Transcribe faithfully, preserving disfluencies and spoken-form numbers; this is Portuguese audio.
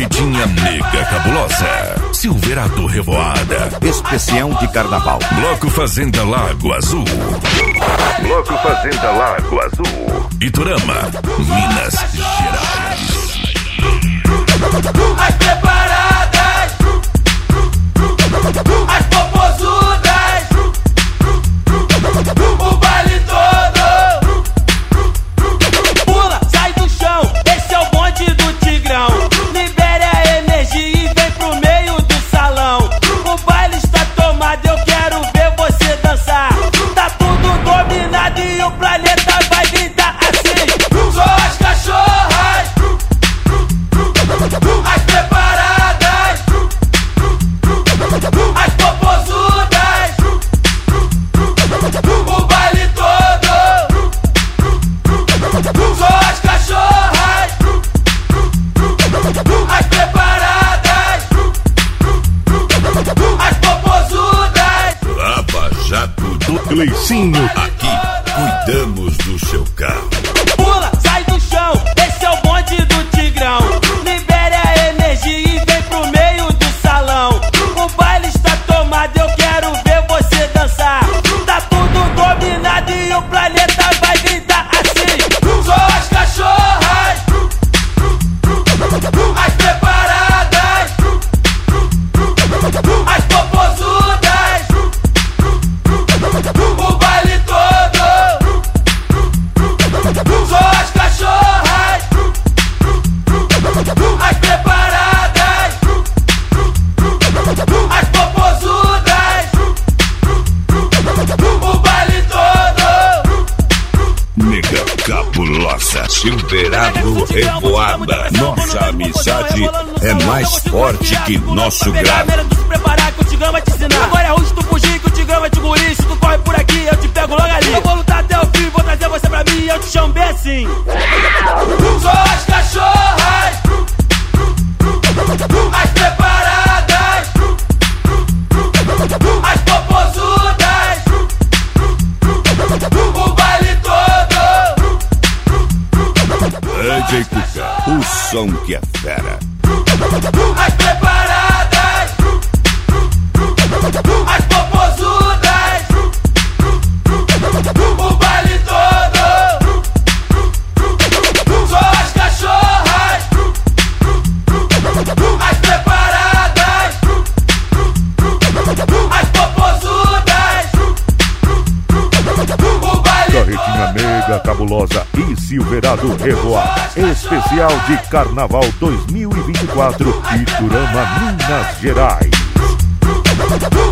Carretinha Nega Cabulosa, Silverado Revoada, especial de carnaval. Bloco Fazenda Lago Azul, Bloco Fazenda Lago Azul, Iturama, Minas Gerais. As preparadas, as popozudas, o baile todo. Pula, sai do chão, esse é o bonde do Tigrão. Libere a energia e vem pro meio do salão. O baile está tomado, eu quero ver você dançar. Tá tudo dominado e o planeta vai gritar assim. Só as cachorras, as preparadas, as popozudas, o baile todo. Só as cachorras, as preparadas, as popozudas. Lava Jato do Cleicinho, aqui cuidamos do seu carro. Pula, sai do chão, esse é o bonde do Tigrão. Libere a energia e vem pro meio do salão. O baile está tomado, eu quero ver você dançar. Tá tudo dominado e o planeta vai gritar assim. Só as cachorras, as preparadas, as popozudas, o baile todo. Só as cachorras, as preparadas, as popozudas, o baile todo. Nega Cabulosa, Silverado Revoada. Nossa amizade é mais forte que nosso grave. Se preparar que o Tigrão vai te ensinar. Agora é ruim tu fugir que o Tigrão vai te engolir. Se tu corre por aqui, eu te pego logo ali. Eu vou lutar até o fim, vou trazer você pra mim e eu te chamo bem assim. Só as cachorras, as preparadas, as popozudas, o baile todo. D J Cuca, o som que é fera. As preparadas, as popozudas, o baile todo. Só as cachorras, as preparadas, as popozudas, o baile Carretinha Nega Cabulosa e Silverado Revoada, especial de Carnaval dois mil e vinte e quatro, Iturama, Minas Gerais. todo.